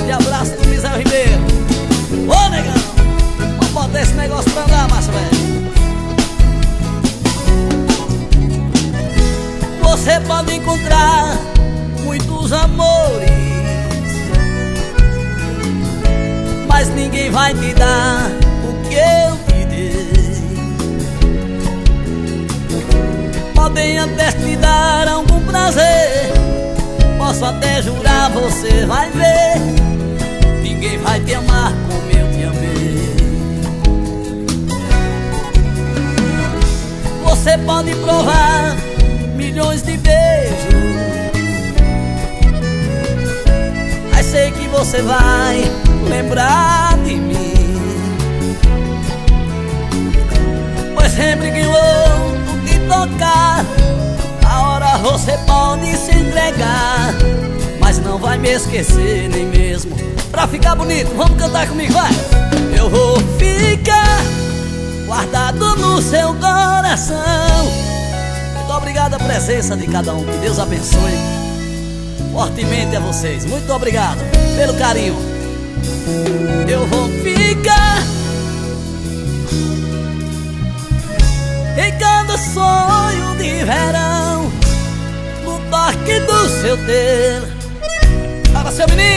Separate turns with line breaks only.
Grande abraço do Misael Ribeiro. Ô, negão, vamos botar esse negócio pra andar, macho velho. Você pode encontrar muitos amores, mas ninguém vai te dar o que eu te dei. Podem até te dar algum prazer, posso até jurar, você vai ver. Ninguém vai te amar como eu te amei. Você pode provar milhões de beijos, mas sei que você vai lembrar de mim, pois sempre que eu te tocar, a hora você pode se entregar, mas não vai me esquecer nem mesmo pra ficar bonito. Vamos cantar comigo, vai! Eu vou ficar guardado no seu coração. Muito obrigado a presença de cada um. Que Deus abençoe fortemente a vocês. Muito obrigado pelo carinho. Eu vou ficar em cada sonho de verão, no toque do seu dedo. Para seu menino.